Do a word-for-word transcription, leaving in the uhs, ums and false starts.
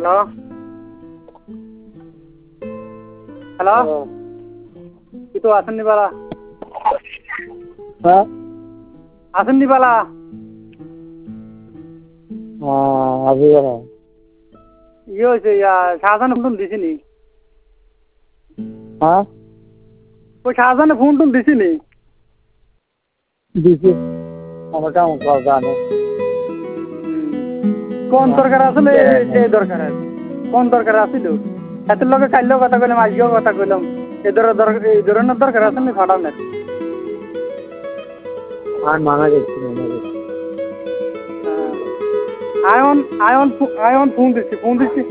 hello hello কিতো আছেন নি বালা হ্যাঁ আছেন নি বালা আজি ইয়ে হয়েছে ইয়া শাহজাহানে ফোন দিছি নি হ্যাঁ ওই শাহজাহানে ফোন টোন দিছি নি দিছি আমার কেমন জানে কোন দরকার আসলে এই দরকার আছে কোন দরকার আছিল এত লোকে কাইলেও কথা কইলাম আজকেও কথা কইলাম এই ধরনের এই ধরনের দরকার আছে নি ফাটানের আর মানা গেছি মানা গেছি আয়ন আয়ন আয়ন ফোন দিছি ফোন দিছি